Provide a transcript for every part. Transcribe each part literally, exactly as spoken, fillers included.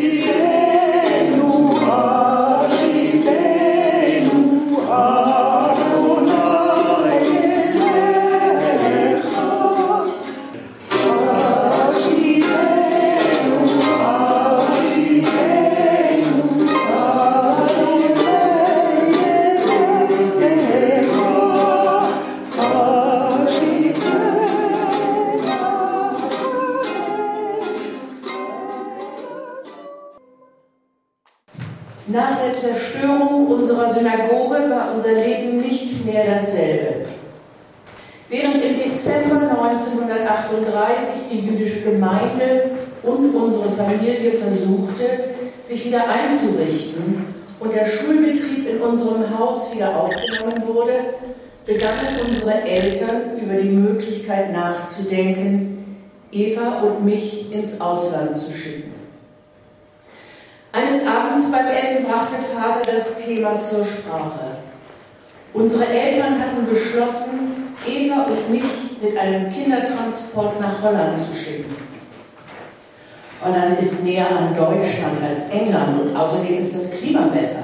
Nach der Zerstörung unserer Synagoge war unser Leben nicht mehr dasselbe. Während im Dezember neunzehnhundertachtunddreißig die jüdische Gemeinde und unsere Familie versuchte, sich wieder einzurichten und der Schulbetrieb in unserem Haus wieder aufgenommen wurde, begannen unsere Eltern über die Möglichkeit nachzudenken, Eva und mich ins Ausland zu schicken. Eines Abends beim Essen brachte Vater das Thema zur Sprache. Unsere Eltern hatten beschlossen, Eva und mich mit einem Kindertransport nach Holland zu schicken. Holland ist näher an Deutschland als England und außerdem ist das Klima besser.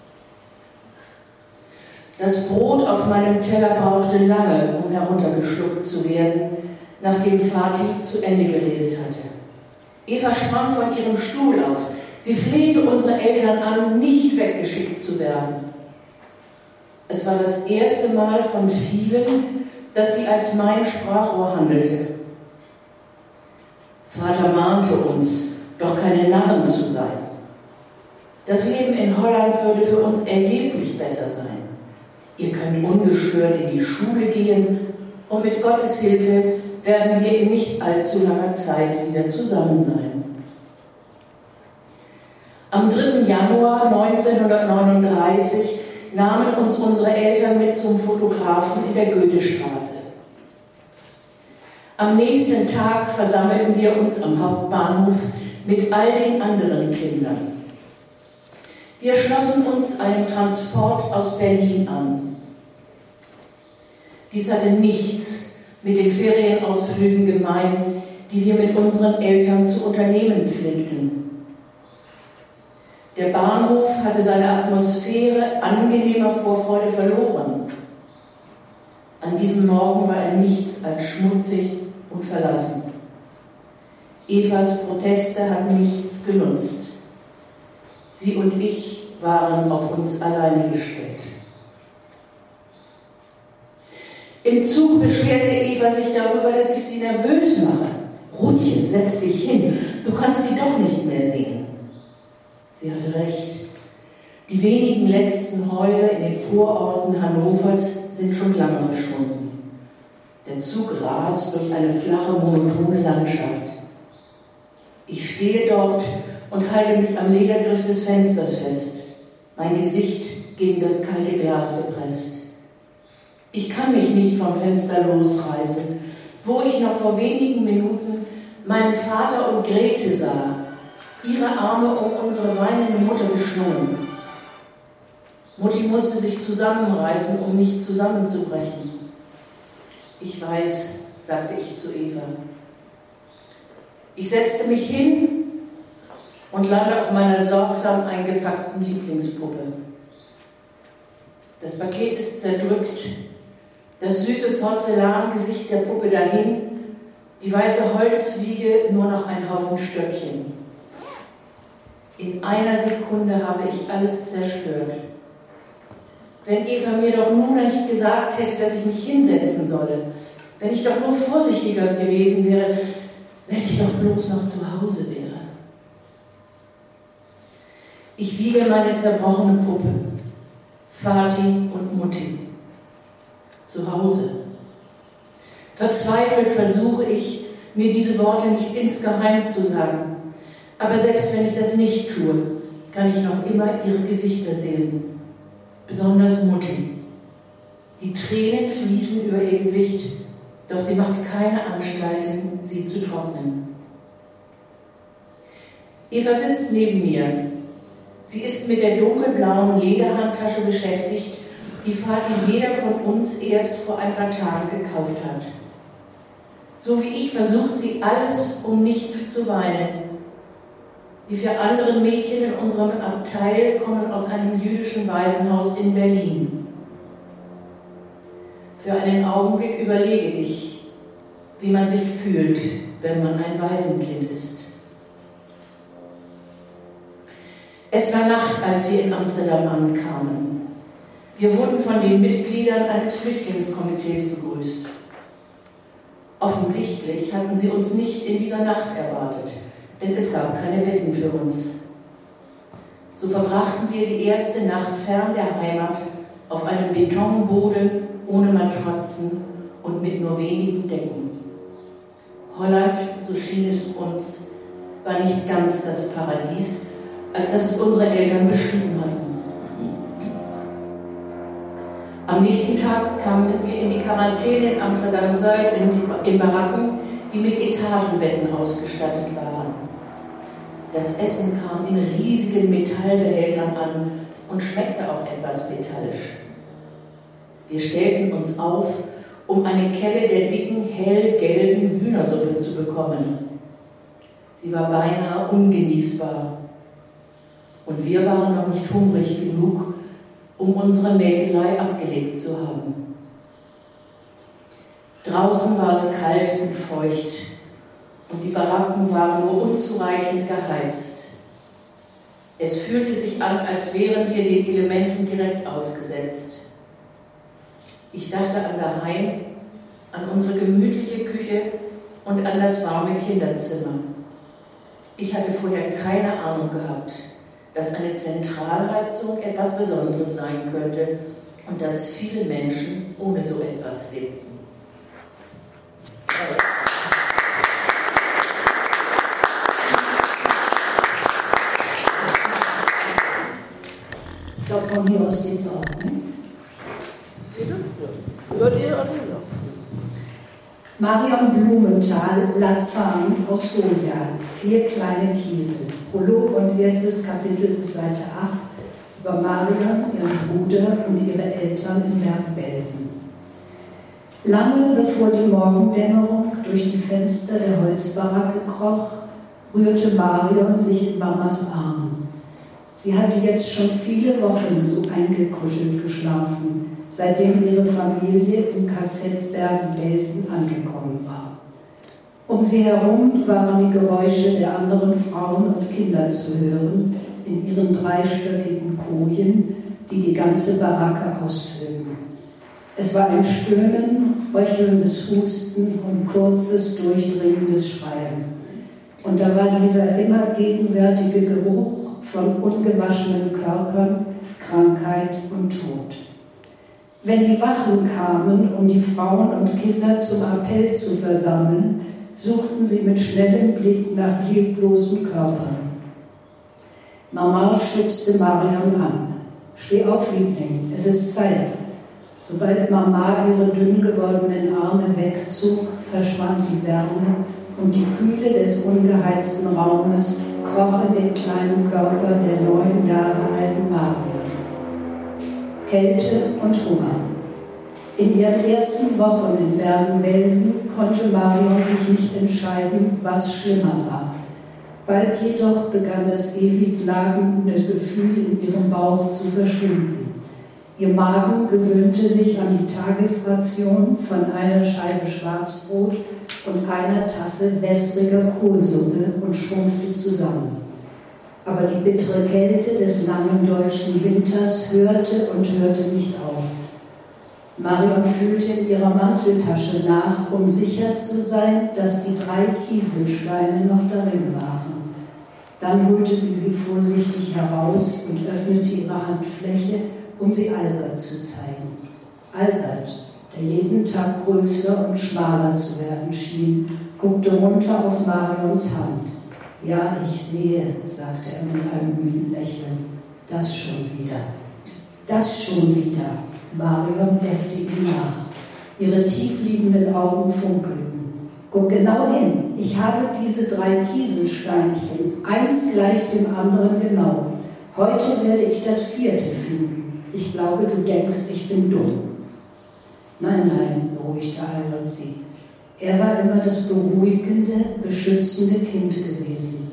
Das Brot auf meinem Teller brauchte lange, um heruntergeschluckt zu werden, nachdem Vati zu Ende geredet hatte. Eva sprang von ihrem Stuhl auf. Sie flehte unsere Eltern an, nicht weggeschickt zu werden. Es war das erste Mal von vielen, dass sie als mein Sprachrohr handelte. Vater mahnte uns, doch keine Narren zu sein. Das Leben in Holland würde für uns erheblich besser sein. Ihr könnt ungestört in die Schule gehen und mit Gottes Hilfe werden wir in nicht allzu langer Zeit wieder zusammen sein. Am dritten Januar neunzehnhundertneununddreißig nahmen uns unsere Eltern mit zum Fotografen in der Goethestraße. Am nächsten Tag versammelten wir uns am Hauptbahnhof mit all den anderen Kindern. Wir schlossen uns einem Transport aus Berlin an. Dies hatte nichts mit den Ferienausflügen gemein, die wir mit unseren Eltern zu unternehmen pflegten. Der Bahnhof hatte seine Atmosphäre angenehmer Vorfreude verloren. An diesem Morgen war er nichts als schmutzig und verlassen. Evas Proteste hatten nichts genutzt. Sie und ich waren auf uns alleine gestellt. Im Zug beschwerte Eva sich darüber, dass ich sie nervös mache. Rutchen, setz dich hin, du kannst sie doch nicht mehr sehen. Sie hatte recht. Die wenigen letzten Häuser in den Vororten Hannovers sind schon lange verschwunden. Der Zug rast durch eine flache, monotone Landschaft. Ich stehe dort und halte mich am Ledergriff des Fensters fest, mein Gesicht gegen das kalte Glas gepresst. Ich kann mich nicht vom Fenster losreißen, wo ich noch vor wenigen Minuten meinen Vater und Grete sah, ihre Arme um unsere weinende Mutter geschlungen. Mutti musste sich zusammenreißen, um nicht zusammenzubrechen. Ich weiß, sagte ich zu Eva. Ich setzte mich hin und landete auf meiner sorgsam eingepackten Lieblingspuppe. Das Paket ist zerdrückt, das süße Porzellangesicht der Puppe dahin, die weiße Holzwiege nur noch ein Haufen Stöckchen. In einer Sekunde habe ich alles zerstört. Wenn Eva mir doch nun nicht gesagt hätte, dass ich mich hinsetzen solle, wenn ich doch nur vorsichtiger gewesen wäre, wenn ich doch bloß noch zu Hause wäre. Ich wiege meine zerbrochene Puppe, Vati und Mutti, zu Hause. Verzweifelt versuche ich, mir diese Worte nicht insgeheim zu sagen. Aber selbst wenn ich das nicht tue, kann ich noch immer ihre Gesichter sehen. Besonders Mutti. Die Tränen fließen über ihr Gesicht, doch sie macht keine Anstalten, sie zu trocknen. Eva sitzt neben mir. Sie ist mit der dunkelblauen Lederhandtasche beschäftigt, die Vati jeder von uns erst vor ein paar Tagen gekauft hat. So wie ich versucht sie alles, um nicht zu weinen. Die vier anderen Mädchen in unserem Abteil kommen aus einem jüdischen Waisenhaus in Berlin. Für einen Augenblick überlege ich, wie man sich fühlt, wenn man ein Waisenkind ist. Es war Nacht, als wir in Amsterdam ankamen. Wir wurden von den Mitgliedern eines Flüchtlingskomitees begrüßt. Offensichtlich hatten sie uns nicht in dieser Nacht erwartet, denn es gab keine Betten für uns. So verbrachten wir die erste Nacht fern der Heimat auf einem Betonboden ohne Matratzen und mit nur wenigen Decken. Holland, so schien es uns, war nicht ganz das Paradies, als das es unsere Eltern beschrieben hatten. Am nächsten Tag kamen wir in die Quarantäne in Amsterdam-Zuid in, in Baracken, die mit Etagenbetten ausgestattet waren. Das Essen kam in riesigen Metallbehältern an und schmeckte auch etwas metallisch. Wir stellten uns auf, um eine Kelle der dicken, hellgelben Hühnersuppe zu bekommen. Sie war beinahe ungenießbar. Und wir waren noch nicht hungrig genug, um unsere Mäkelei abgelegt zu haben. Draußen war es kalt und feucht und die Baracken waren nur unzureichend geheizt. Es fühlte sich an, als wären wir den Elementen direkt ausgesetzt. Ich dachte an daheim, an unsere gemütliche Küche und an das warme Kinderzimmer. Ich hatte vorher keine Ahnung gehabt, dass eine Zentralheizung etwas Besonderes sein könnte und dass viele Menschen ohne so etwas lebten. Ich glaube, von hier aus geht es auch. Ne? Geht es? Hört ihr oder nicht? Marion Blumenthal, Lazan aus Hoja, vier kleine Kiesel. Prolog und erstes Kapitel, Seite acht, über Marion, ihren Bruder und ihre Eltern in Bergen-Belsen. Lange bevor die Morgendämmerung durch die Fenster der Holzbaracke kroch, rührte Marion sich in Mamas Armen. Sie hatte jetzt schon viele Wochen so eingekuschelt geschlafen, seitdem ihre Familie im K Z Bergen-Belsen angekommen war. Um sie herum waren die Geräusche der anderen Frauen und Kinder zu hören, in ihren dreistöckigen Kojen, die die ganze Baracke ausfüllten. Es war ein Stöhnen, röchelndes Husten und kurzes, durchdringendes Schreien. Und da war dieser immer gegenwärtige Geruch von ungewaschenen Körpern, Krankheit und Tod. Wenn die Wachen kamen, um die Frauen und Kinder zum Appell zu versammeln, suchten sie mit schnellem Blick nach leblosen Körpern. Mama stupste Marion an. Steh auf, Liebling, es ist Zeit. Sobald Mama ihre dünn gewordenen Arme wegzog, verschwand die Wärme und die Kühle des ungeheizten Raumes kroch in den kleinen Körper der neun Jahre alten Marion. Kälte und Hunger. In ihren ersten Wochen in Bergen-Belsen konnte Marion sich nicht entscheiden, was schlimmer war. Bald jedoch begann das ewig lagende Gefühl in ihrem Bauch zu verschwinden. Ihr Magen gewöhnte sich an die Tagesration von einer Scheibe Schwarzbrot und einer Tasse wässriger Kohlsuppe und schrumpfte zusammen. Aber die bittere Kälte des langen deutschen Winters hörte und hörte nicht auf. Marion fühlte in ihrer Manteltasche nach, um sicher zu sein, dass die drei Kieselsteine noch darin waren. Dann holte sie sie vorsichtig heraus und öffnete ihre Handfläche, um sie Albert zu zeigen. Albert, der jeden Tag größer und schmaler zu werden schien, guckte runter auf Marions Hand. Ja, ich sehe, sagte er mit einem müden Lächeln. Das schon wieder. Das schon wieder. Marion äffte ihm nach. Ihre tiefliegenden Augen funkelten. Guck genau hin. Ich habe diese drei Kieselsteinchen, eins gleich dem anderen genau. Heute werde ich das vierte finden. Ich glaube, du denkst, ich bin dumm. Nein, nein, beruhigte Albert sie. Er war immer das beruhigende, beschützende Kind gewesen.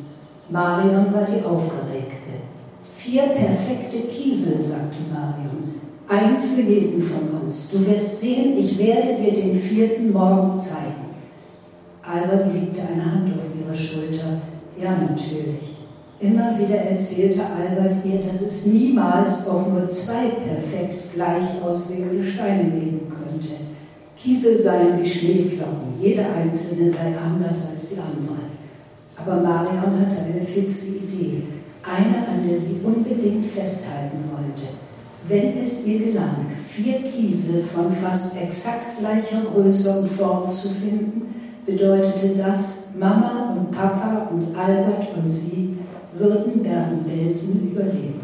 Marion war die Aufgeregte. Vier perfekte Kiesel, sagte Marion. Einen für jeden von uns. Du wirst sehen, ich werde dir den vierten morgen zeigen. Albert legte eine Hand auf ihre Schulter. Ja, natürlich. Immer wieder erzählte Albert ihr, dass es niemals auch nur zwei perfekt gleich aussehende Steine geben könnte. Kiesel seien wie Schneeflocken, jede einzelne sei anders als die andere. Aber Marion hatte eine fixe Idee, eine, an der sie unbedingt festhalten wollte. Wenn es ihr gelang, vier Kiesel von fast exakt gleicher Größe und Form zu finden, bedeutete das, Mama und Papa und Albert und sie würden Bergen-Belsen überleben.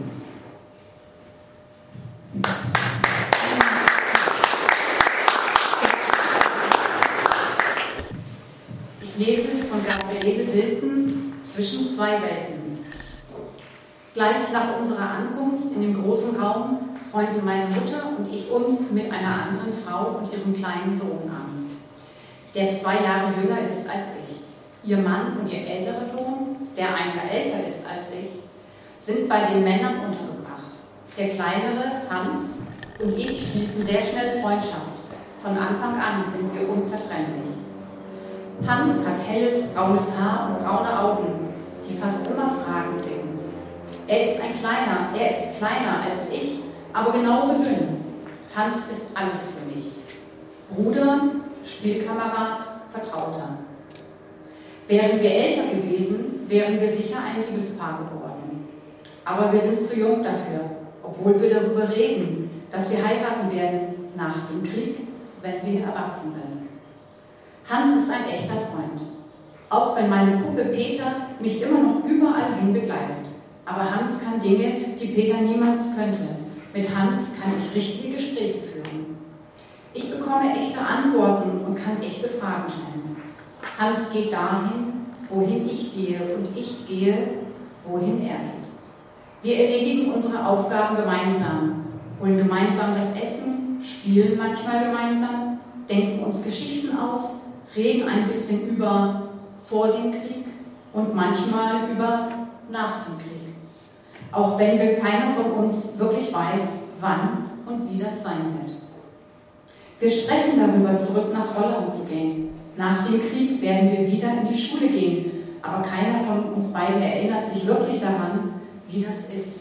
Ich lese von Gabriele Silten Zwischen zwei Welten. Gleich nach unserer Ankunft in dem großen Raum freunden meine Mutter und ich uns mit einer anderen Frau und ihrem kleinen Sohn an, der zwei Jahre jünger ist als ich. Ihr Mann und ihr älterer Sohn, der ein Jahr älter ist als ich, sind bei den Männern untergebracht. Der kleinere, Hans, und ich schließen sehr schnell Freundschaft. Von Anfang an sind wir unzertrennlich. Hans hat helles, braunes Haar und braune Augen, die fast immer Fragen blicken. Er ist ein kleiner, er ist kleiner als ich, aber genauso dünn. Hans ist alles für mich. Bruder, Spielkamerad, Vertrauter. Wären wir älter gewesen, wären wir sicher ein Liebespaar geworden. Aber wir sind zu jung dafür, obwohl wir darüber reden, dass wir heiraten werden nach dem Krieg, wenn wir erwachsen sind. Hans ist ein echter Freund, auch wenn meine Puppe Peter mich immer noch überall hin begleitet. Aber Hans kann Dinge, die Peter niemals könnte. Mit Hans kann ich richtige Gespräche führen. Ich bekomme echte Antworten und kann echte Fragen stellen. Hans geht dahin, wohin ich gehe, und ich gehe, wohin er geht. Wir erledigen unsere Aufgaben gemeinsam, holen gemeinsam das Essen, spielen manchmal gemeinsam, denken uns Geschichten aus, reden ein bisschen über vor dem Krieg und manchmal über nach dem Krieg. Auch wenn wir keiner von uns wirklich weiß, wann und wie das sein wird. Wir sprechen darüber, zurück nach Holland zu gehen. Nach dem Krieg werden wir wieder in die Schule gehen, aber keiner von uns beiden erinnert sich wirklich daran, wie das ist.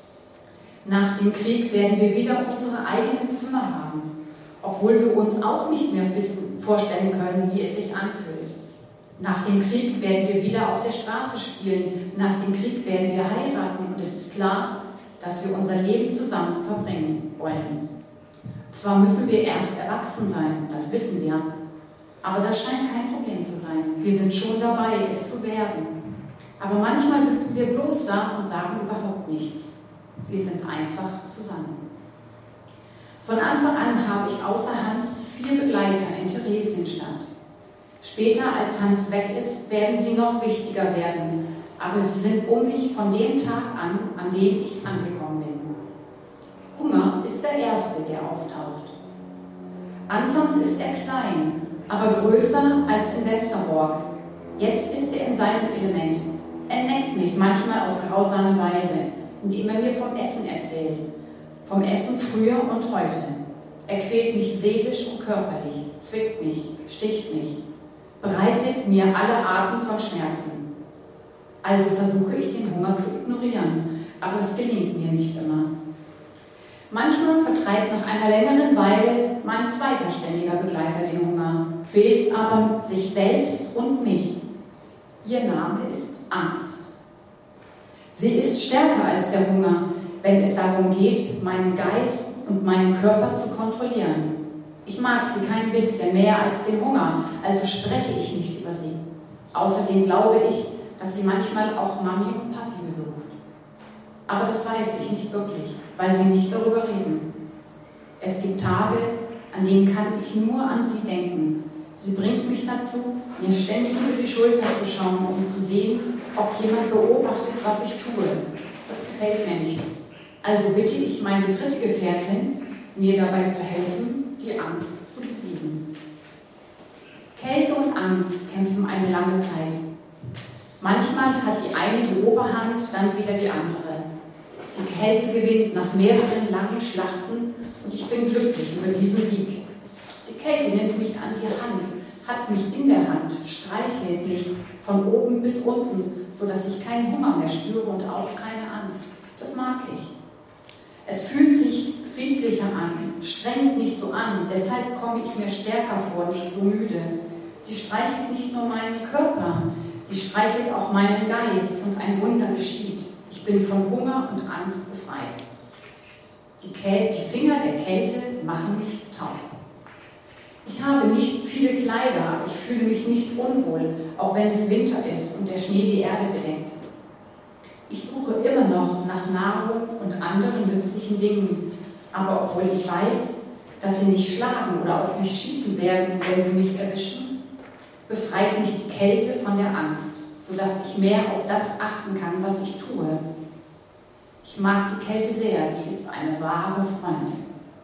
Nach dem Krieg werden wir wieder unsere eigenen Zimmer haben, obwohl wir uns auch nicht mehr wissen, vorstellen können, wie es sich anfühlt. Nach dem Krieg werden wir wieder auf der Straße spielen, nach dem Krieg werden wir heiraten und es ist klar, dass wir unser Leben zusammen verbringen wollen. Zwar müssen wir erst erwachsen sein, das wissen wir, aber das scheint kein Problem zu sein. Wir sind schon dabei, es zu werden. Aber manchmal sitzen wir bloß da und sagen überhaupt nichts. Wir sind einfach zusammen. Von Anfang an habe ich außer Hans vier Begleiter in Theresienstadt. Später, als Hans weg ist, werden sie noch wichtiger werden, aber sie sind um mich von dem Tag an, an dem ich angekommen bin. Hunger ist der erste, der auftaucht. Anfangs ist er klein, aber größer als in Westerbork. Jetzt ist er in seinem Element. Er neckt mich manchmal auf grausame Weise, indem er mir vom Essen erzählt. Vom Essen früher und heute. Er quält mich seelisch und körperlich, zwickt mich, sticht mich, bereitet mir alle Arten von Schmerzen. Also versuche ich, den Hunger zu ignorieren, aber es gelingt mir nicht immer. Manchmal vertreibt nach einer längeren Weile mein zweiter ständiger Begleiter den Hunger, quält aber sich selbst und mich. Ihr Name ist Angst. Sie ist stärker als der Hunger, wenn es darum geht, meinen Geist und meinen Körper zu kontrollieren. Ich mag sie kein bisschen mehr als den Hunger, also spreche ich nicht über sie. Außerdem glaube ich, dass sie manchmal auch Mami und Papi besucht. Aber das weiß ich nicht wirklich, weil sie nicht darüber reden. Es gibt Tage, an denen kann ich nur an sie denken. Sie bringt mich dazu, mir ständig über die Schulter zu schauen, um zu sehen, ob jemand beobachtet, was ich tue. Das gefällt mir nicht. Also bitte ich meine dritte Gefährtin, mir dabei zu helfen, die Angst zu besiegen. Kälte und Angst kämpfen eine lange Zeit. Manchmal hat die eine die Oberhand, dann wieder die andere. Die Kälte gewinnt nach mehreren langen Schlachten und ich bin glücklich über diesen Sieg. Die Kälte nimmt mich an die Hand, hat mich in der Hand, streichelt mich von oben bis unten, sodass ich keinen Hunger mehr spüre und auch keine Angst. Das mag ich. Es fühlt sich friedlicher an, strengt nicht so an, deshalb komme ich mir stärker vor, nicht so müde. Sie streichelt nicht nur meinen Körper, sie streichelt auch meinen Geist und ein Wunder geschieht. Ich bin von Hunger und Angst befreit. Die, Kälte, die Finger der Kälte machen mich taub. Ich habe nicht viele Kleider, aber ich fühle mich nicht unwohl, auch wenn es Winter ist und der Schnee die Erde bedeckt. Ich suche immer noch nach Nahrung und anderen nützlichen Dingen, aber obwohl ich weiß, dass sie mich schlagen oder auf mich schießen werden, wenn sie mich erwischen, befreit mich die Kälte von der Angst, sodass ich mehr auf das achten kann, was ich tue. Ich mag die Kälte sehr, sie ist eine wahre Freundin.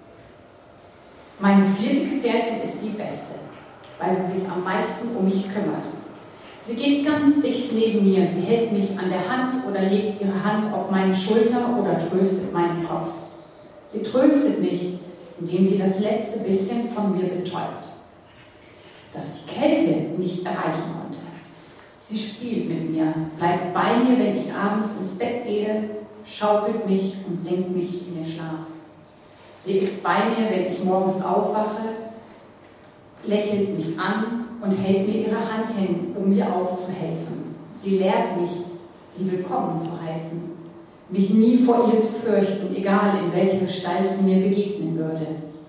Meine vierte Gefährtin ist die beste, weil sie sich am meisten um mich kümmert. Sie geht ganz dicht neben mir, sie hält mich an der Hand oder legt ihre Hand auf meine Schulter oder tröstet meinen Kopf. Sie tröstet mich, indem sie das letzte bisschen von mir betäubt, dass ich Kälte nicht erreichen konnte. Sie spielt mit mir, bleibt bei mir, wenn ich abends ins Bett gehe, schaukelt mich und singt mich in den Schlaf. Sie ist bei mir, wenn ich morgens aufwache, lächelt mich an und hält mir ihre Hand hin, um mir aufzuhelfen. Sie lehrt mich, sie willkommen zu heißen, mich nie vor ihr zu fürchten, egal in welcher Gestalt sie mir begegnen würde.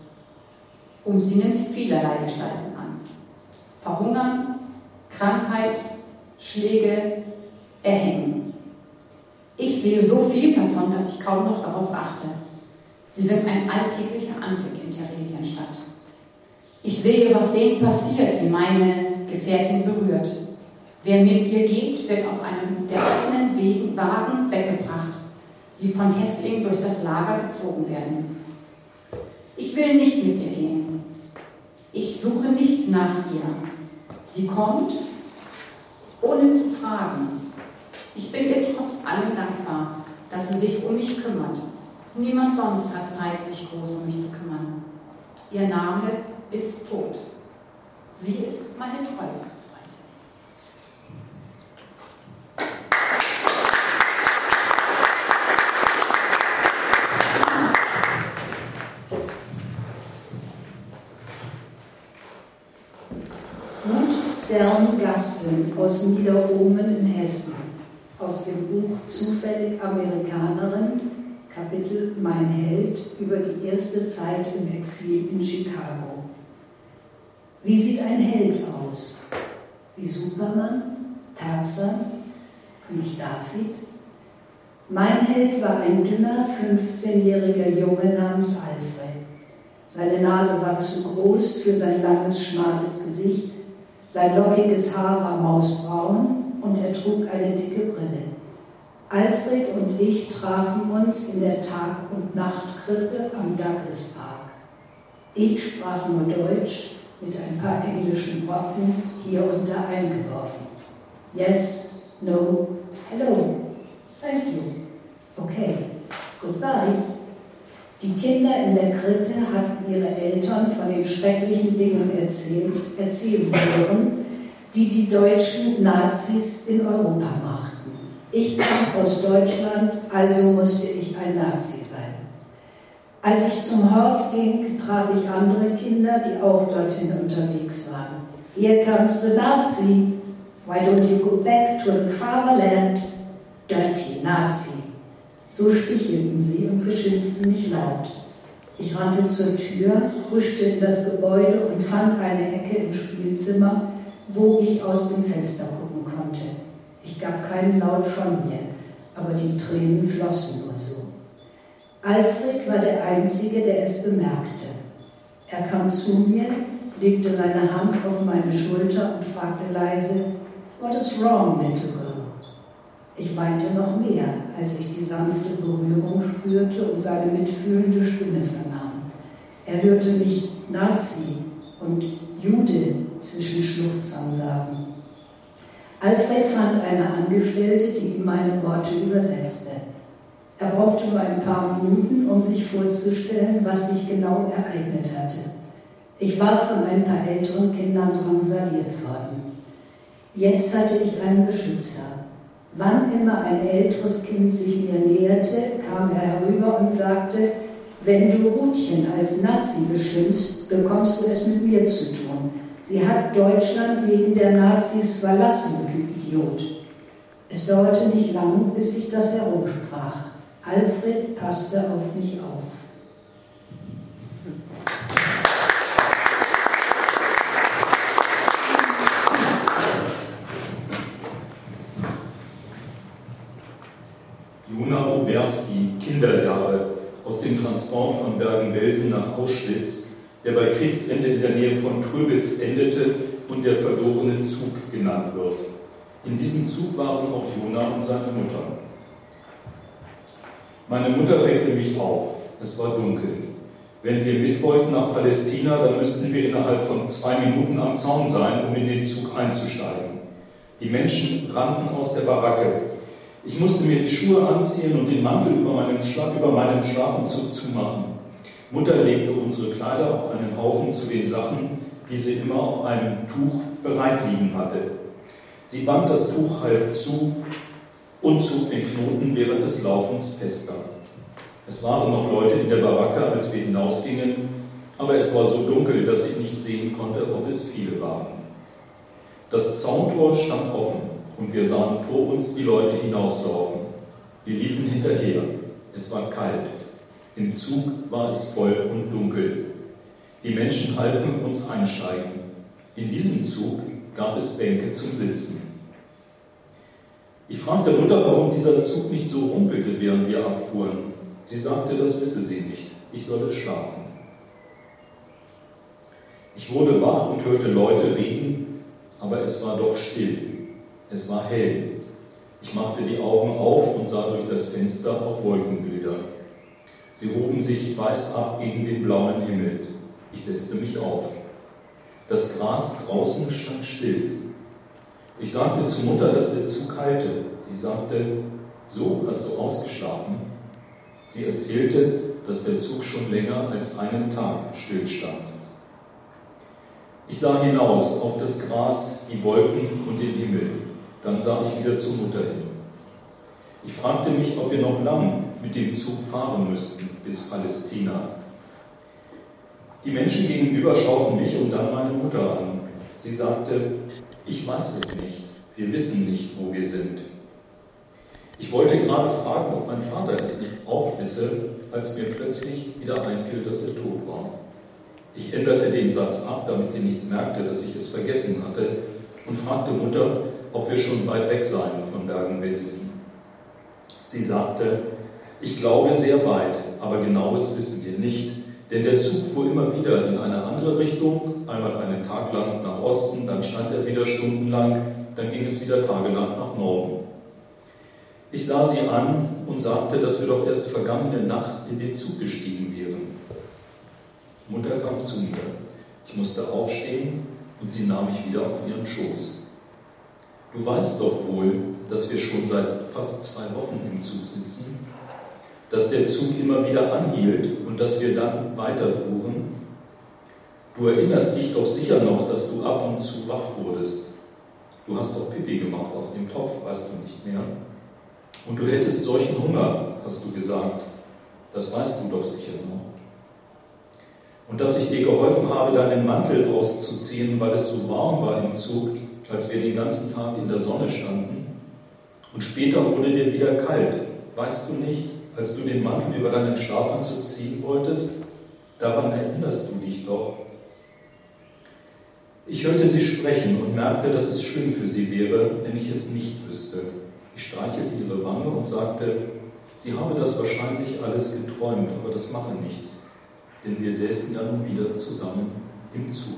Und sie nimmt vielerlei Gestalten an. Verhungern, Krankheit, Schläge, Erhängen. Ich sehe so viel davon, dass ich kaum noch darauf achte. Sie sind ein alltäglicher Anblick in Theresienstadt. Ich sehe, was denen passiert, die meine Gefährtin berührt. Wer mit ihr geht, wird auf einem der offenen Wegen, Wagen weggebracht, die von Häftlingen durch das Lager gezogen werden. Ich will nicht mit ihr gehen. Ich suche nicht nach ihr. Sie kommt, ohne zu fragen. Ich bin ihr trotz allem dankbar, dass sie sich um mich kümmert. Niemand sonst hat Zeit, sich groß um mich zu kümmern. Ihr Name ist Tod. Sie ist meine treueste Freundin. Ruth Stern Gasten aus Niederohmen in Hessen, aus dem Buch Zufällig Amerikanerin, Kapitel Mein Held über die erste Zeit im Exil in Chicago. Wie sieht ein Held aus? Wie Superman? Tarzan? König David? Mein Held war ein dünner, fünfzehnjähriger Junge namens Alfred. Seine Nase war zu groß für sein langes, schmales Gesicht, sein lockiges Haar war mausbraun und er trug eine dicke Brille. Alfred und ich trafen uns in der Tag- und Nachtkrippe am Douglas Park. Ich sprach nur Deutsch, mit ein paar englischen Worten hier und da eingeworfen. Yes, no, hello, thank you, okay, goodbye. Die Kinder in der Krippe hatten ihre Eltern von den schrecklichen Dingen erzählt, erzählen hören, die die deutschen Nazis in Europa machten. Ich kam aus Deutschland, also musste ich ein Nazi sein. Als ich zum Hort ging, traf ich andere Kinder, die auch dorthin unterwegs waren. Here comes the Nazi. Why don't you go back to the fatherland? Dirty Nazi. So spichelten sie und beschimpften mich laut. Ich rannte zur Tür, huschte in das Gebäude und fand eine Ecke im Spielzimmer, wo ich aus dem Fenster gucken konnte. Ich gab keinen Laut von mir, aber die Tränen flossen nur so. Alfred war der Einzige, der es bemerkte. Er kam zu mir, legte seine Hand auf meine Schulter und fragte leise, "What is wrong, little girl?" Ich weinte noch mehr, als ich die sanfte Berührung spürte und seine mitfühlende Stimme vernahm. Er hörte mich Nazi und Jude zwischen Schluchzern sagen. Alfred fand eine Angestellte, die ihm meine Worte übersetzte. Er brauchte nur ein paar Minuten, um sich vorzustellen, was sich genau ereignet hatte. Ich war von ein paar älteren Kindern drangsaliert worden. Jetzt hatte ich einen Beschützer. Wann immer ein älteres Kind sich mir näherte, kam er herüber und sagte: Wenn du Rutchen als Nazi beschimpfst, bekommst du es mit mir zu tun. Sie hat Deutschland wegen der Nazis verlassen, du Idiot. Es dauerte nicht lang, bis sich das herumsprach. Alfred passte auf mich auf. Jona Oberski, Kinderjahre, aus dem Transport von Bergen-Belsen nach Auschwitz, der bei Kriegsende in der Nähe von Tröbitz endete und der verlorene Zug genannt wird. In diesem Zug waren auch Jona und seine Mutter. Meine Mutter weckte mich auf. Es war dunkel. Wenn wir mit wollten nach Palästina, dann müssten wir innerhalb von zwei Minuten am Zaun sein, um in den Zug einzusteigen. Die Menschen rannten aus der Baracke. Ich musste mir die Schuhe anziehen und den Mantel über meinen, Schla- über meinen Schlafentzug zumachen. Mutter legte unsere Kleider auf einen Haufen zu den Sachen, die sie immer auf einem Tuch bereit liegen hatte. Sie band das Tuch halb zu und zog den Knoten während des Laufens fester. Es waren noch Leute in der Baracke, als wir hinausgingen, aber es war so dunkel, dass ich nicht sehen konnte, ob es viele waren. Das Zauntor stand offen und wir sahen vor uns die Leute hinauslaufen. Wir liefen hinterher. Es war kalt. Im Zug war es voll und dunkel. Die Menschen halfen uns einsteigen. In diesem Zug gab es Bänke zum Sitzen. Ich fragte Mutter, warum dieser Zug nicht so rumpelte, während wir abfuhren. Sie sagte, das wisse sie nicht. Ich solle schlafen. Ich wurde wach und hörte Leute reden, aber es war doch still. Es war hell. Ich machte die Augen auf und sah durch das Fenster auf Wolkenbilder. Sie hoben sich weiß ab gegen den blauen Himmel. Ich setzte mich auf. Das Gras draußen stand still. Ich sagte zu Mutter, dass der Zug halte. Sie sagte, so, hast du ausgeschlafen? Sie erzählte, dass der Zug schon länger als einen Tag stillstand. Ich sah hinaus auf das Gras, die Wolken und den Himmel. Dann sah ich wieder zur Mutter hin. Ich fragte mich, ob wir noch lang mit dem Zug fahren müssten bis Palästina. Die Menschen gegenüber schauten mich und dann meine Mutter an. Sie sagte, ich weiß es nicht. Wir wissen nicht, wo wir sind. Ich wollte gerade fragen, ob mein Vater es nicht auch wisse, als mir plötzlich wieder einfiel, dass er tot war. Ich änderte den Satz ab, damit sie nicht merkte, dass ich es vergessen hatte, und fragte Mutter, ob wir schon weit weg seien von Bergen-Belsen. Sie sagte, ich glaube sehr weit, aber genaues wissen wir nicht, denn der Zug fuhr immer wieder in eine andere Richtung, einmal einen Tag lang nach Osten, dann stand er wieder stundenlang, dann ging es wieder tagelang nach Norden. Ich sah sie an und sagte, dass wir doch erst vergangene Nacht in den Zug gestiegen wären. Mutter kam zu mir. Ich musste aufstehen und sie nahm mich wieder auf ihren Schoß. Du weißt doch wohl, dass wir schon seit fast zwei Wochen im Zug sitzen, dass der Zug immer wieder anhielt und dass wir dann weiterfuhren. Du erinnerst dich doch sicher noch, dass du ab und zu wach wurdest. Du hast doch Pipi gemacht auf dem Topf, weißt du nicht mehr. Und du hättest solchen Hunger, hast du gesagt. Das weißt du doch sicher noch. Und dass ich dir geholfen habe, deinen Mantel auszuziehen, weil es so warm war im Zug, als wir den ganzen Tag in der Sonne standen. Und später wurde dir wieder kalt, weißt du nicht, als du den Mantel über deinen Schlafanzug ziehen wolltest? Daran erinnerst du dich doch. Ich hörte sie sprechen und merkte, dass es schlimm für sie wäre, wenn ich es nicht wüsste. Ich streichelte ihre Wange und sagte, sie habe das wahrscheinlich alles geträumt, aber das mache nichts, denn wir säßen ja nun wieder zusammen im Zug.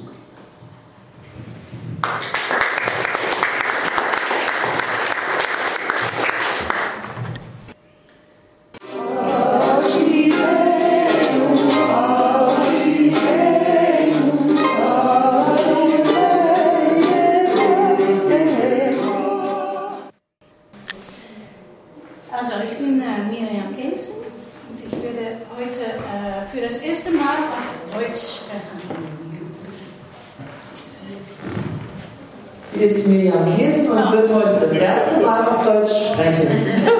Also, ich bin äh, Miriam Kees und ich werde heute äh, für das erste Mal auf Deutsch sprechen. Sie ist Miriam Kees und wird heute das erste Mal auf Deutsch sprechen.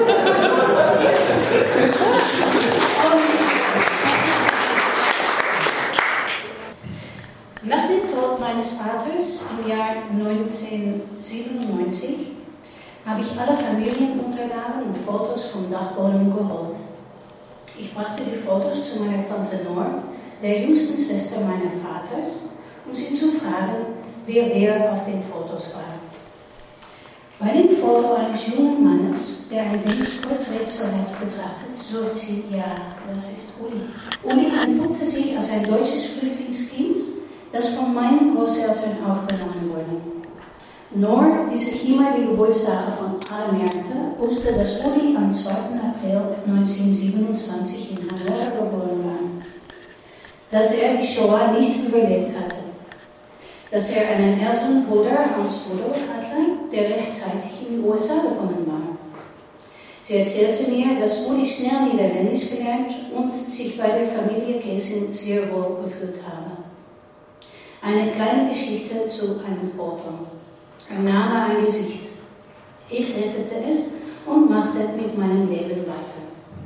Nach dem Tod meines Vaters im Jahr neunzehnhundertsiebenundneunzig habe ich alle Familienunterlagen und Fotos vom Dachboden geholt. Ich brachte die Fotos zu meiner Tante Nor, der jüngsten Schwester meines Vaters, um sie zu fragen, wer wer auf den Fotos war. Bei dem Foto eines jungen Mannes, der ein Denksporträtselheft betrachtet, sagt sie, ja, das ist Uli. Uli entpuppte sich als ein deutsches Flüchtlingskind, das von meinen Großeltern aufgenommen wurde. Nor, die sich immer die Geburtstage von allen merkte, wusste, dass Uli am zweiten April neunzehnhundertsiebenundzwanzig in Hannover geboren war. Dass er die Shoah nicht überlebt hatte. Dass er einen älteren Bruder, Hans Rudolf, hatte, der rechtzeitig in die U S A gekommen war. Sie erzählte mir, dass Uli schnell Niederländisch gelernt und sich bei der Familie Keesin sehr wohl gefühlt habe. Eine kleine Geschichte zu einem Foto. Ein Name, ein Gesicht. Ich rettete es und machte mit meinem Leben weiter.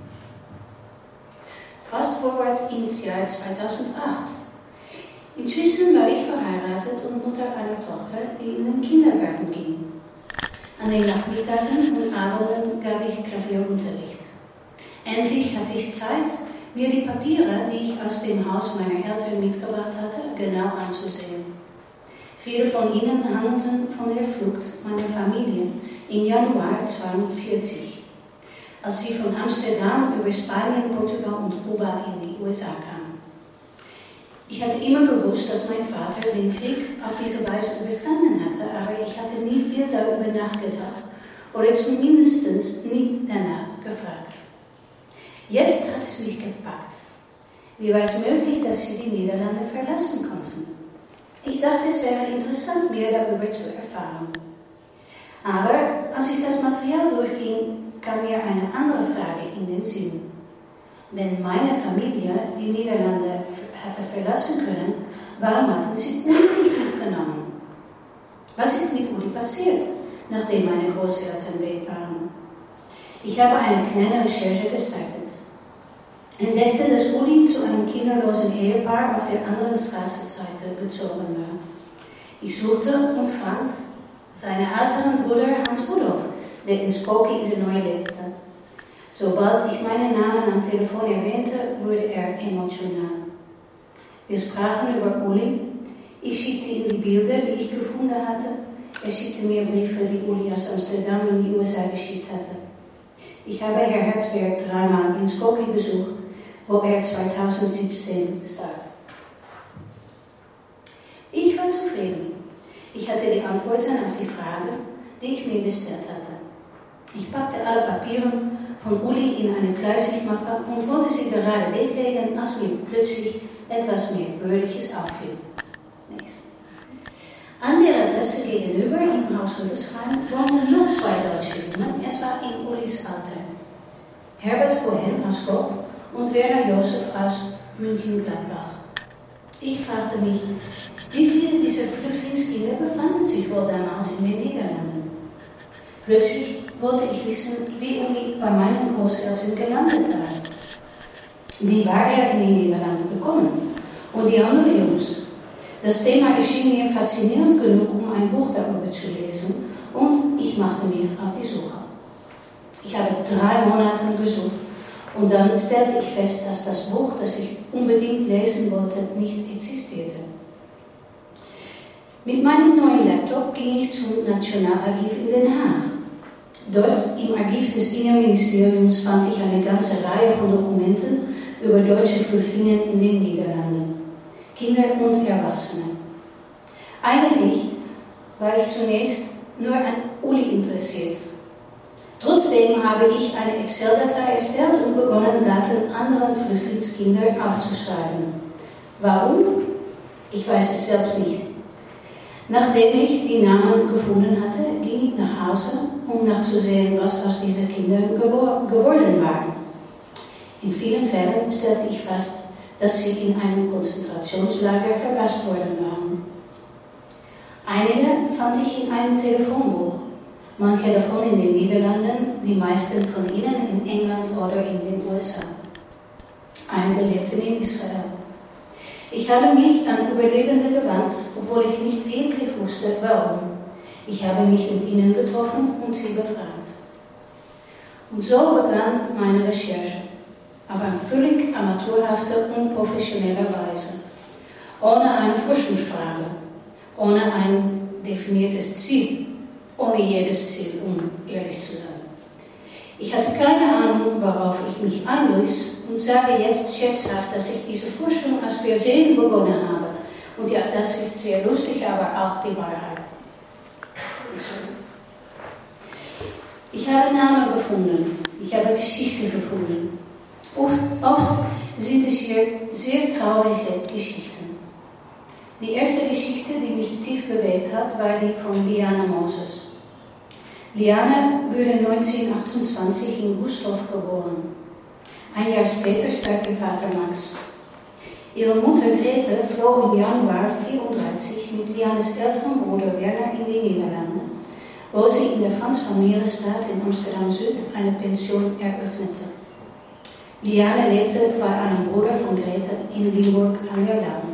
Fast forward ins Jahr zweitausendacht. Inzwischen war ich verheiratet und Mutter einer Tochter, die in den Kindergarten ging. An den Nachmittagen und Abenden gab ich Klavierunterricht. Endlich hatte ich Zeit, mir die Papiere, die ich aus dem Haus meiner Eltern mitgebracht hatte, genau anzusehen. Viele von ihnen handelten von der Flucht meiner Familie im Januar neunzehnhundertzweiundvierzig, als sie von Amsterdam über Spanien, Portugal und Kuba in die U S A kamen. Ich hatte immer gewusst, dass mein Vater den Krieg auf diese Weise überstanden hatte, aber ich hatte nie viel darüber nachgedacht oder zumindest nie danach gefragt. Jetzt hat es mich gepackt. Wie war es möglich, dass sie die Niederlande verlassen konnten? Ich dachte, es wäre interessant, mehr darüber zu erfahren. Aber als ich das Material durchging, kam mir eine andere Frage in den Sinn. Wenn meine Familie die Niederlande hatte verlassen können, warum hatten sie Uli nicht mitgenommen? Was ist mit Uli passiert, nachdem meine Großeltern weg waren? Ich habe eine kleine Recherche gestartet. Entdeckte, dass Uli zu einem kinderlosen Ehepaar auf der anderen Straßenseite gezogen war. Ich suchte und fand seinen älteren Bruder Hans Rudolf, der in Skokie, Illinois lebte. Sobald ich meinen Namen am Telefon erwähnte, wurde er emotional. Wir sprachen über Uli. Ich schickte ihm die Bilder, die ich gefunden hatte. Er schickte mir Briefe, die Uli aus Amsterdam in die U S A geschickt hatte. Ich habe Herr Herzberg dreimal in Skokie besucht, wo er zweitausendsiebzehn starb. Ich war zufrieden. Ich hatte die Antworten auf die Fragen, die ich mir gestellt hatte. Ich packte alle Papiere von Uli in eine Kleisigmappe und wollte sie gerade weglegen, als mir plötzlich etwas Merkwürdiges auffiel. Nächst. An der Adresse gegenüber im Haus Hildesheim wohnten noch zwei deutsche Jungen, etwa in Ulis Alter. Herbert Cohen aus Koch und Werner Josef aus München-Gladbach. Ich fragte mich, wie viele dieser Flüchtlingskinder befanden sich wohl damals in den Niederlanden? Plötzlich wollte ich wissen, wie Uli bei meinen Großeltern gelandet war. Wie war er in die Niederlande gekommen? Und die anderen Jungs? Das Thema erschien mir faszinierend genug, um ein Buch darüber zu lesen, und ich machte mich auf die Suche. Ich habe drei Monate gesucht. Und dann stellte ich fest, dass das Buch, das ich unbedingt lesen wollte, nicht existierte. Mit meinem neuen Laptop ging ich zum Nationalarchiv in Den Haag. Dort im Archiv des Innenministeriums fand ich eine ganze Reihe von Dokumenten über deutsche Flüchtlinge in den Niederlanden, Kinder und Erwachsene. Eigentlich war ich zunächst nur an Uli interessiert. Trotzdem habe ich eine Excel-Datei erstellt und begonnen, Daten anderer Flüchtlingskinder aufzuschreiben. Warum? Ich weiß es selbst nicht. Nachdem ich die Namen gefunden hatte, ging ich nach Hause, um nachzusehen, was aus diesen Kindern gewor- geworden war. In vielen Fällen stellte ich fest, dass sie in einem Konzentrationslager vergast worden waren. Einige fand ich in einem Telefonbuch, manche davon in den Niederlanden, die meisten von ihnen in England oder in den U S A. Einige lebten in Israel. Ich habe mich an Überlebende gewandt, obwohl ich nicht wirklich wusste, warum. Ich habe mich mit ihnen getroffen und sie befragt. Und so begann meine Recherche, auf eine völlig amateurhafte, unprofessionelle Weise, ohne eine Forschungsfrage, ohne ein definiertes Ziel, ohne jedes Ziel, um ehrlich zu sein. Ich hatte keine Ahnung, worauf ich mich einließ und sage jetzt scherzhaft, dass ich diese Forschung aus Versehen begonnen habe. Und ja, das ist sehr lustig, aber auch die Wahrheit. Ich habe Namen gefunden, ich habe Geschichte gefunden. Oft, oft sind es hier sehr traurige Geschichten. Die erste Geschichte, die mich tief bewegt hat, war die von Liane Moses. Liane wurde neunzehnhundertachtundzwanzig in Gustorf geboren. Ein Jahr später starb ihr Vater Max. Ihre Mutter Grete floh im Januar neunzehnhundertvierunddreißig mit Lianes älteren Bruder Werner in die Niederlande, wo sie in der Frans-van-Mierenstraat in Amsterdam-Süd eine Pension eröffnete. Liane lebte bei einem Bruder von Grete in Limburg an der Lahn.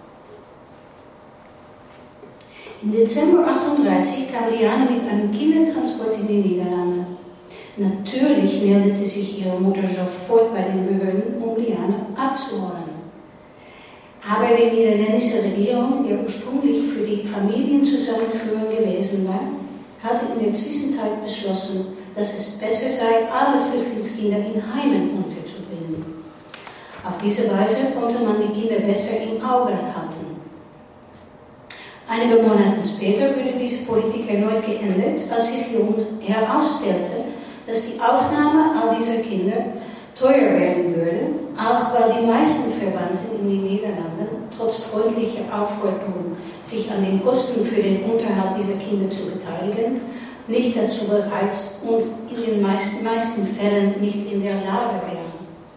Im Dezember neunzehnhundertachtunddreißig kam Liane mit einem Kindertransport in die Niederlande. Natürlich meldete sich ihre Mutter sofort bei den Behörden, um Liane abzuholen. Aber die niederländische Regierung, die ursprünglich für die Familienzusammenführung gewesen war, hatte in der Zwischenzeit beschlossen, dass es besser sei, alle Flüchtlingskinder in Heimen unterzubringen. Auf diese Weise konnte man die Kinder besser im Auge halten. Einige Monate später wurde diese Politik erneut geändert, als sich herausstellte, dass die Aufnahme all dieser Kinder teuer werden würde, auch weil die meisten Verwandten in den Niederlanden trotz freundlicher Aufforderung, sich an den Kosten für den Unterhalt dieser Kinder zu beteiligen, nicht dazu bereit und in den meisten, meisten Fällen nicht in der Lage wären.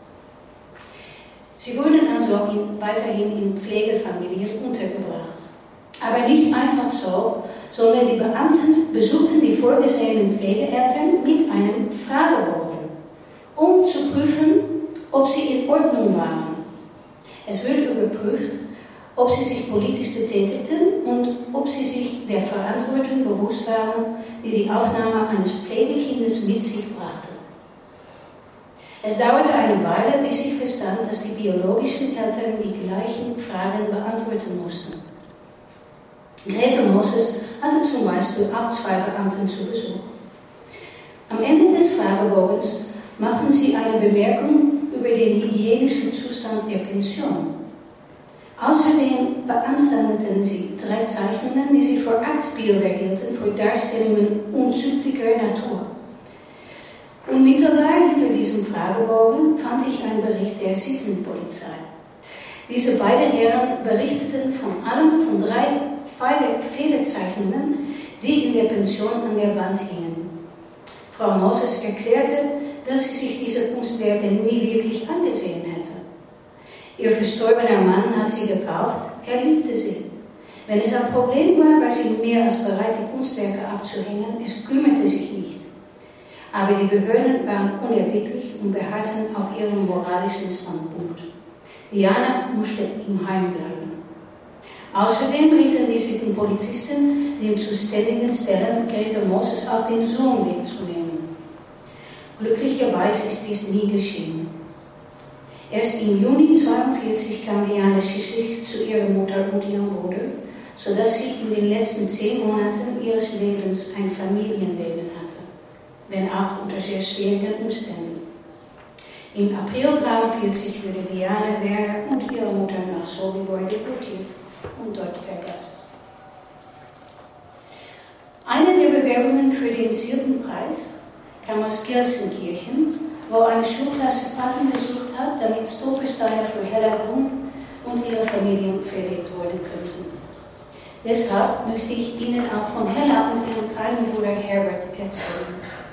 Sie wurden also in, weiterhin in Pflegefamilien untergebracht. Aber nicht einfach so, sondern die Beamten besuchten die vorgesehenen Pflegeeltern mit einem Fragebogen, um zu prüfen, ob sie in Ordnung waren. Es wurde überprüft, ob sie sich politisch betätigten und ob sie sich der Verantwortung bewusst waren, die die Aufnahme eines Pflegekindes mit sich brachte. Es dauerte eine Weile, bis ich verstand, dass die biologischen Eltern die gleichen Fragen beantworten mussten. Grete Moses hatte zum Beispiel auch zwei Beamten zu Besuch. Am Ende des Fragebogens machten sie eine Bemerkung über den hygienischen Zustand der Pension. Außerdem beanstandeten sie drei Zeichnungen, die sie für Aktbilder hielten, für Darstellungen unzüchtiger Natur. Unmittelbar hinter diesem Fragebogen fand ich einen Bericht der Sittenpolizei. Diese beiden Herren berichteten von allem von drei Fehlerzeichnungen, die in der Pension an der Wand hingen. Frau Moses erklärte, dass sie sich diese Kunstwerke nie wirklich angesehen hätte. Ihr verstorbener Mann hat sie gekauft, er liebte sie. Wenn es ein Problem war, war sie mehr als bereit, die Kunstwerke abzuhängen, es kümmerte sich nicht. Aber die Behörden waren unerbittlich und beharrten auf ihrem moralischen Standpunkt. Liane musste im Heim bleiben. Außerdem rieten die Sittenpolizisten den zuständigen Stellen, Grete Moses auch den Sohn wegzunehmen. Glücklicherweise ist dies nie geschehen. Erst im Juni neunzehnhundertzweiundvierzig kam Liane schließlich zu ihrer Mutter und ihrem Bruder, sodass sie in den letzten zehn Monaten ihres Lebens ein Familienleben hatte, wenn auch unter sehr schwierigen Umständen. Im April neunzehnhundertdreiundvierzig wurde Liane, Werner und ihre Mutter nach Sobibor deportiert und dort vergast. Eine der Bewerbungen für den Silbenpreis kam aus Gelsenkirchen, wo eine Schulklasse Paten besucht hat, damit Stolpersteine für Hella Brun und ihre Familie verlegt worden könnten. Deshalb möchte ich Ihnen auch von Hella und ihrem kleinen Bruder Herbert erzählen.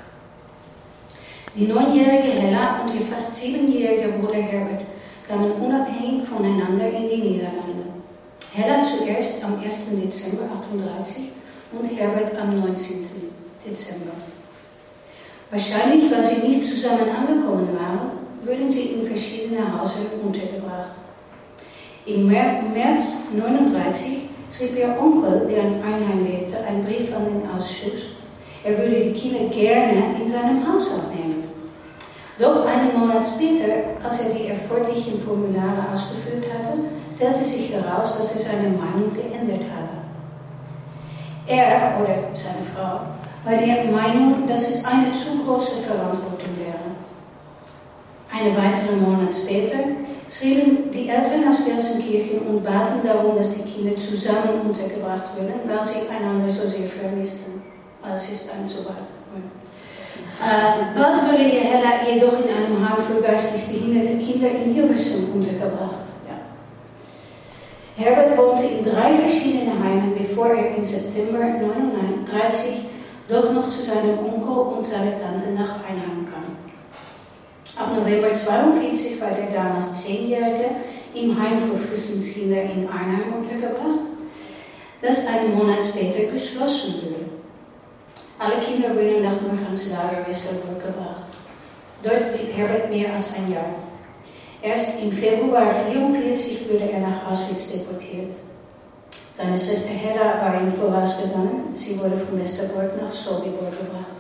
Die neunjährige Hella und ihr fast siebenjähriger Bruder Herbert kamen unabhängig voneinander in die Niederlande. Hella zuerst am ersten Dezember achtundreißig und Herbert am neunzehnten Dezember. Wahrscheinlich, weil sie nicht zusammen angekommen waren, wurden sie in verschiedene Häuser untergebracht. Im März neununddreißig schrieb ihr Onkel, der in Arnhem lebte, einen Brief an den Ausschuss. Er würde die Kinder gerne in seinem Haus aufnehmen. Doch einen Monat später, als er die erforderlichen Formulare ausgefüllt hatte, stellte sich heraus, dass er seine Meinung geändert habe. Er, oder seine Frau, war der Meinung, dass es eine zu große Verantwortung wäre. Einen weiteren Monat später schrieben die Eltern aus Gelsenkirchen und baten darum, dass die Kinder zusammen untergebracht würden, weil sie einander so sehr vermissten. Es ist dann so weit. Äh, bald wurde Hella jedoch in einem Heim für geistig behinderte Kinder in Hilversum untergebracht. Ja. Herbert wohnte in drei verschiedenen Heimen, bevor er im September neununddreißig doch noch zu seinem Onkel und seiner Tante nach Arnhem kam. Ab November zweiundvierzig war der damals zehnjährige im Heim für Flüchtlingskinder in Arnhem untergebracht, das einen Monat später geschlossen wurde. Alle Kinder wurden nach Durchgangslager Westerbork gebracht. Dort blieb Herbert mehr als ein Jahr. Erst im Februar neunzehnhundertvierundvierzig wurde er nach Auschwitz deportiert. Seine Schwester Hella war ihm vorausgegangen. Sie wurde von Westerbork nach Sobibor gebracht.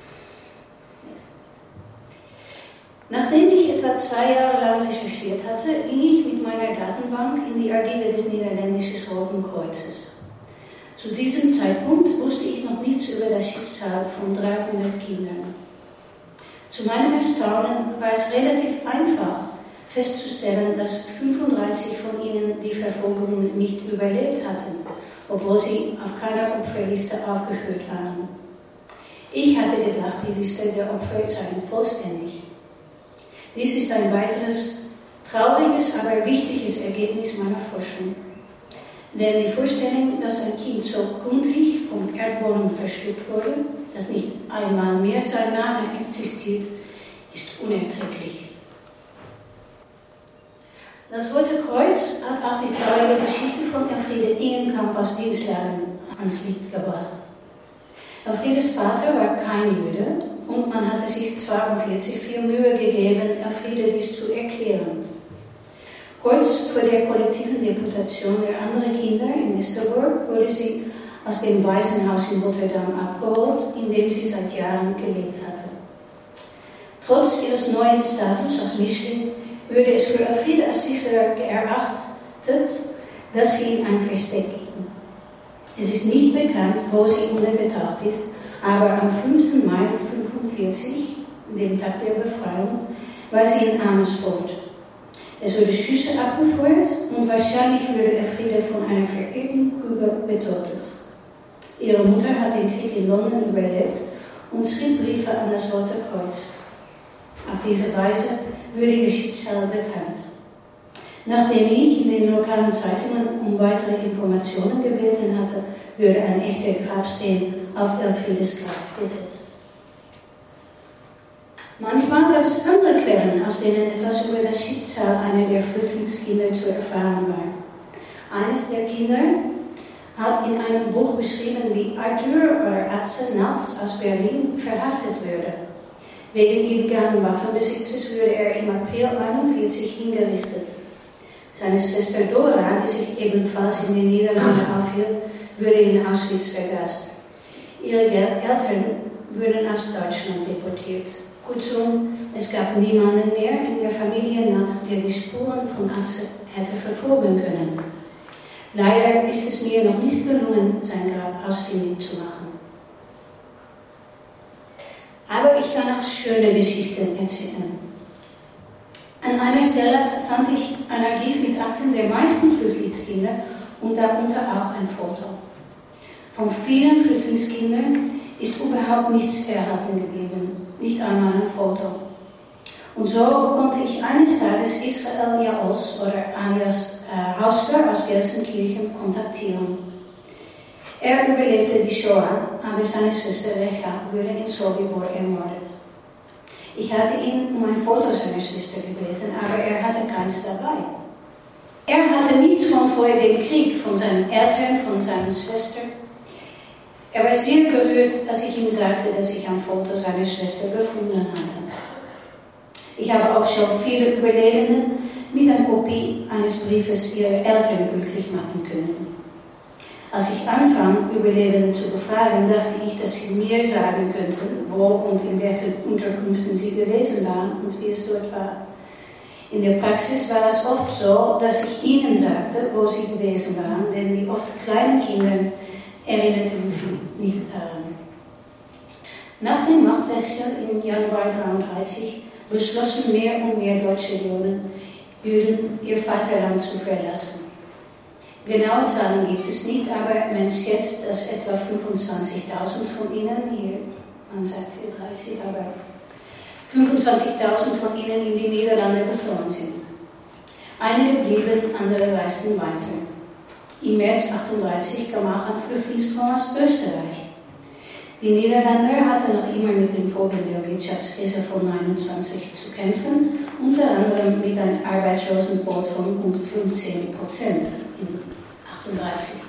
Nachdem ich etwa zwei Jahre lang recherchiert hatte, ging ich mit meiner Datenbank in die Archive des Niederländischen Roten Kreuzes. Zu diesem Zeitpunkt wusste ich noch nichts über das Schicksal von dreihundert Kindern. Zu meinem Erstaunen war es relativ einfach festzustellen, dass fünfunddreißig von ihnen die Verfolgung nicht überlebt hatten, obwohl sie auf keiner Opferliste aufgeführt waren. Ich hatte gedacht, die Liste der Opfer seien vollständig. Dies ist ein weiteres trauriges, aber wichtiges Ergebnis meiner Forschung. Denn die Vorstellung, dass ein Kind so gründlich vom Erdboden verschluckt wurde, dass nicht einmal mehr sein Name existiert, ist unerträglich. Das Rote Kreuz hat auch die traurige Geschichte von Elfriede Ingenkamp aus Dienstlagen ans Licht gebracht. Elfriedes Vater war kein Jude und man hatte sich neunzehnhundertzweiundvierzig viel Mühe gegeben, Elfriede dies zu erklären. Kurz vor der kollektiven Deportation der anderen Kinder in Westerbork wurde sie aus dem Waisenhaus in Rotterdam abgeholt, in dem sie seit Jahren gelebt hatte. Trotz ihres neuen Status als Mischling würde es für Elfriede als sicherer erachtet, dass sie in ein Versteck ging. Es ist nicht bekannt, wo sie untergetaucht ist, aber am fünften Mai neunzehnhundertfünfundvierzig, dem Tag der Befreiung, war sie in Amersfoort. Es wurde Schüsse abgefeuert und wahrscheinlich wurde Elfriede von einer verirrten Kugel getötet. Ihre Mutter hat den Krieg in London überlebt und schrieb Briefe an das Rote Kreuz. Auf diese Weise wurde ihr Schicksal bekannt. Nachdem ich in den lokalen Zeitungen um weitere Informationen gebeten hatte, wurde ein echter Grabstein auf Elfriedes Grab gesetzt. Manchmal gab es andere Quellen, aus denen etwas über das Schicksal einer der Flüchtlingskinder zu erfahren war. Eines der Kinder hat in einem Buch beschrieben, wie Arthur oder Atze Natz aus Berlin verhaftet würde. Wegen illegalen Waffenbesitzes würde er im April neunzehnhunderteinundvierzig hingerichtet. Seine Schwester Dora, die sich ebenfalls in den Niederlanden aufhielt, würde in Auschwitz vergast. Ihre Eltern wurden aus Deutschland deportiert. Kurzum, es gab niemanden mehr in der Familie Natz, der die Spuren von Atze hätte verfolgen können. Leider ist es mir noch nicht gelungen, sein Grab ausfindig zu machen. Aber ich kann auch schöne Geschichten erzählen. An einer Stelle fand ich ein Archiv mit Akten der meisten Flüchtlingskinder und darunter auch ein Foto. Von vielen Flüchtlingskindern ist überhaupt nichts erhalten geblieben, nicht einmal ein Foto. Und so konnte ich eines Tages Israel Jaos oder alias äh, Hausker aus Gelsenkirchen kontaktieren. Er überlebte die Shoah, aber seine Schwester Recha wurde in Sobibor ermordet. Ich hatte ihn um ein Foto seiner Schwester gebeten, aber er hatte keins dabei. Er hatte nichts von vor dem Krieg, von seinen Eltern, von seiner Schwester. Er war sehr gerührt, als ich ihm sagte, dass ich ein Foto seiner Schwester gefunden hatte. Ich habe auch schon viele Überlebenden mit einer Kopie eines Briefes ihrer Eltern glücklich machen können. Als ich anfang, Überlebenden zu befragen, dachte ich, dass sie mir sagen könnten, wo und in welchen Unterkünften sie gewesen waren und wie es dort war. In der Praxis war es oft so, dass ich ihnen sagte, wo sie gewesen waren, denn die oft kleinen Kinder erinnerten sie nicht daran. Nach dem Machtwechsel im Januar neunzehnhundertdreißig beschlossen mehr und mehr deutsche Juden, Juden ihr Vaterland zu verlassen. Genaue Zahlen gibt es nicht, aber man schätzt, dass etwa fünfundzwanzigtausend von ihnen, hier, man sagt hier dreißig, aber fünfundzwanzigtausend von ihnen in die Niederlande geflohen sind. Einige blieben, andere reisten weiter. Im März achtunddreißig kam auch ein Flüchtlingsstrom aus Österreich. Die Niederländer hatten noch immer mit den Folgen der Wirtschaftskrise von neunundzwanzig zu kämpfen, unter anderem mit einem Arbeitslosenquote von rund fünfzehn Prozent in achtunddreißig.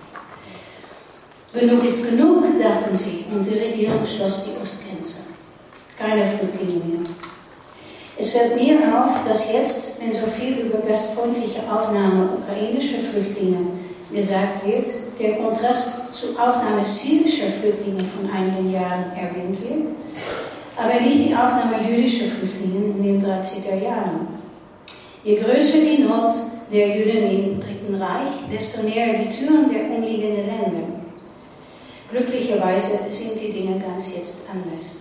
Genug ist genug, dachten sie, und die Regierung schloss die Ostgrenze. Keine Flüchtlinge mehr. Es fällt mir auf, dass jetzt, wenn so viel über gastfreundliche Aufnahme ukrainischer Flüchtlinge gesagt wird, der Kontrast zur Aufnahme syrischer Flüchtlinge von einigen Jahren erwähnt wird, aber nicht die Aufnahme jüdischer Flüchtlinge in den dreißiger Jahren. Je größer die Not der Juden im Dritten Reich, desto näher die Türen der umliegenden Länder. Glücklicherweise sind die Dinge ganz jetzt anders.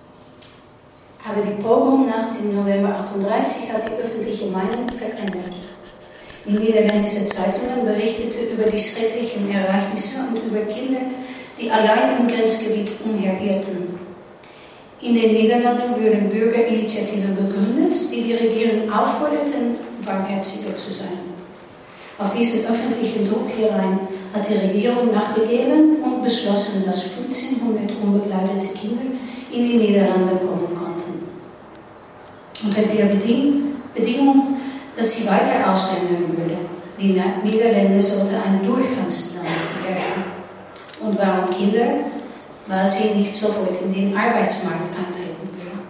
Aber die Pogrom nach dem November achtunddreißig hat die öffentliche Meinung verändert. Die niederländischen Zeitungen berichteten über die schrecklichen Ereignisse und über Kinder, die allein im Grenzgebiet umherirrten. In den Niederlanden wurden Bürgerinitiativen gegründet, die die Regierung aufforderten, barmherziger zu sein. Auf diesen öffentlichen Druck hierein hat die Regierung nachgegeben und beschlossen, dass fünfzehnhundert unbegleitete Kinder in die Niederlande kommen konnten. Unter der Bedingung, dass sie weiter auswandern würde. Die Niederlande sollte ein Durchgangsland werden. Und warum Kinder? Weil sie nicht sofort in den Arbeitsmarkt eintreten würden.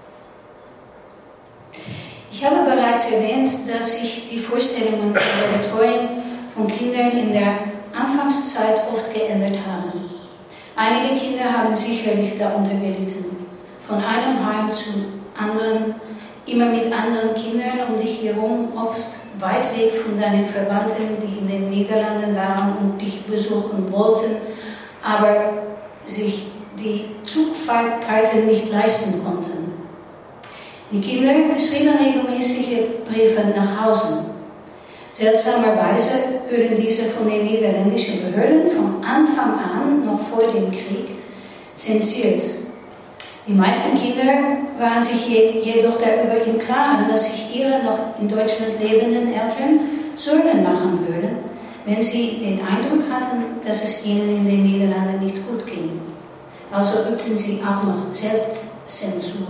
Ich habe bereits erwähnt, dass sich die Vorstellungen von der Betreuung von Kindern in der Anfangszeit oft geändert haben. Einige Kinder haben sicherlich darunter gelitten. Von einem Heim zum anderen, immer mit anderen Kindern um dich herum, oft weit weg von deinen Verwandten, die in den Niederlanden waren und dich besuchen wollten, aber sich die Zugfahrten nicht leisten konnten. Die Kinder schrieben regelmäßige Briefe nach Hause. Seltsamerweise wurden diese von den niederländischen Behörden von Anfang an, noch vor dem Krieg, zensiert. Die meisten Kinder waren sich jedoch darüber im Klaren, dass sich ihre noch in Deutschland lebenden Eltern Sorgen machen würden, wenn sie den Eindruck hatten, dass es ihnen in den Niederlanden nicht gut ging. Also übten sie auch noch Selbstzensur.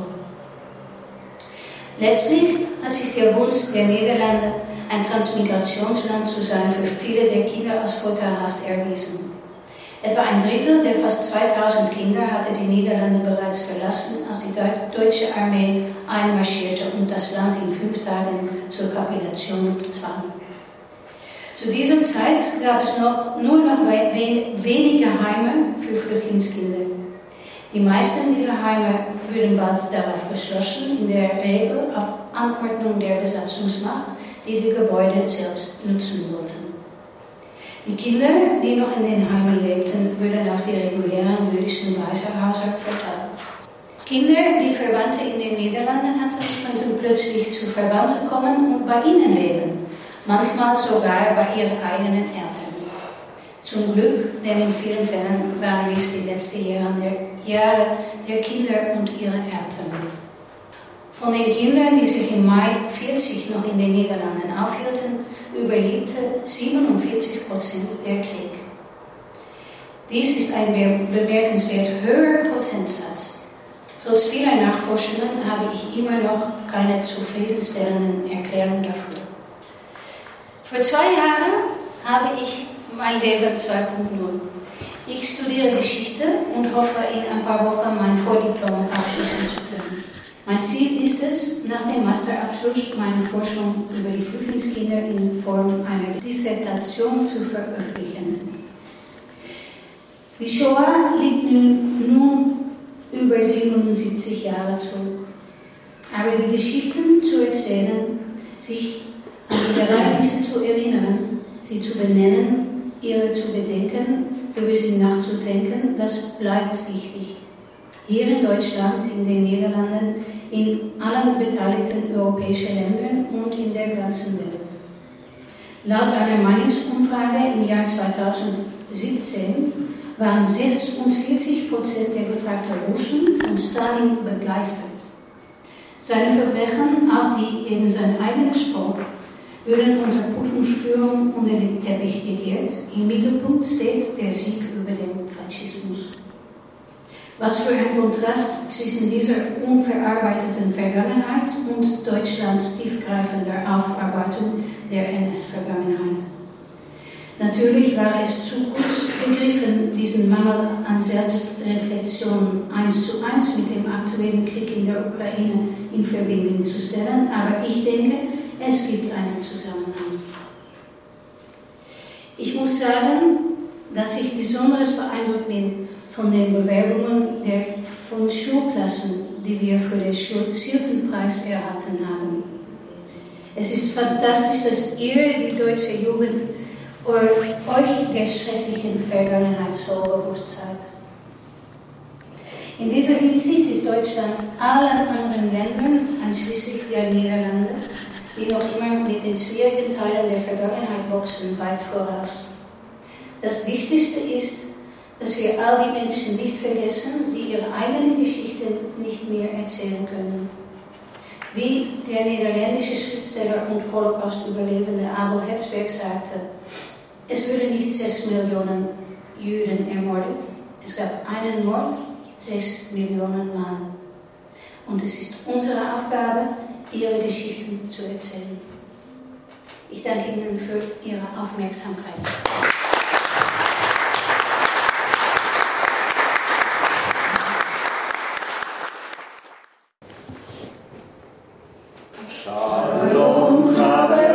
Letztlich hat sich der Wunsch der Niederlande, ein Transmigrationsland zu sein, für viele der Kinder als vorteilhaft erwiesen. Etwa ein Drittel der fast zweitausend Kinder hatte die Niederlande bereits verlassen, als die deutsche Armee einmarschierte und das Land in fünf Tagen zur Kapitulation zwang. Zu dieser Zeit gab es noch, nur noch wenige Heime für Flüchtlingskinder. Die meisten dieser Heime wurden bald darauf geschlossen, in der Regel auf Anordnung der Besatzungsmacht, die die Gebäude selbst nutzen wollten. Die Kinder, die noch in den Heimen lebten, wurden auf die regulären jüdischen Waisenhäuser verteilt. Kinder, die Verwandte in den Niederlanden hatten, konnten plötzlich zu Verwandten kommen und bei ihnen leben, manchmal sogar bei ihren eigenen Eltern. Zum Glück, denn in vielen Fällen waren dies die letzten Jahre der, Jahre der Kinder und ihrer Eltern. Von den Kindern, die sich im Mai vierzig noch in den Niederlanden aufhielten, überlebte siebenundvierzig Prozent der Krieg. Dies ist ein bemerkenswert höherer Prozentsatz. Trotz vieler Nachforschungen habe ich immer noch keine zufriedenstellenden Erklärungen dafür. Vor zwei Jahren habe ich mein Leben zwei Punkt null. Ich studiere Geschichte und hoffe, in ein paar Wochen mein Vordiplom abschließen zu können. Mein Ziel ist es, nach dem Masterabschluss meine Forschung über die Flüchtlingskinder in Form einer Dissertation zu veröffentlichen. Die Shoah liegt nun über siebenundsiebzig Jahre zurück. Aber die Geschichten zu erzählen, sich an die Ereignisse zu erinnern, sie zu benennen, ihre zu bedenken, über sie nachzudenken, das bleibt wichtig. Hier in Deutschland, in den Niederlanden, in allen beteiligten europäischen Ländern und in der ganzen Welt. Laut einer Meinungsumfrage im Jahr zweitausendsiebzehn waren sechsundvierzig Prozent der befragten Russen von Stalin begeistert. Seine Verbrechen, auch die gegen sein eigenes Volk, würden unter Putins Führung unter den Teppich gekehrt. Im Mittelpunkt steht der Sieg über den Faschismus. Was für ein Kontrast zwischen dieser unverarbeiteten Vergangenheit und Deutschlands tiefgreifender Aufarbeitung der N S-Vergangenheit. Natürlich war es zu kurz gegriffen, diesen Mangel an Selbstreflexion eins zu eins mit dem aktuellen Krieg in der Ukraine in Verbindung zu stellen, aber ich denke, es gibt einen Zusammenhang. Ich muss sagen, dass ich besonders beeindruckt bin von den Bewerbungen der, von Schulklassen, die wir für den Schulzirtenpreis erhalten haben. Es ist fantastisch, dass ihr, die deutsche Jugend, euch der schrecklichen Vergangenheit so bewusst seid. In dieser Hinsicht ist Deutschland allen anderen Ländern, einschließlich der Niederlande, die noch immer mit den schwierigen Teilen der Vergangenheit boxen, weit voraus. Das Wichtigste ist, dass wir all die Menschen nicht vergessen, die ihre eigene Geschichte nicht mehr erzählen können. Wie der niederländische Schriftsteller und Holocaust-Überlebende Abel Herzberg sagte, es wurden nicht sechs Millionen Juden ermordet, es gab einen Mord sechs Millionen Mal. Und es ist unsere Aufgabe, ihre Geschichten zu erzählen. Ich danke Ihnen für Ihre Aufmerksamkeit. Shalom,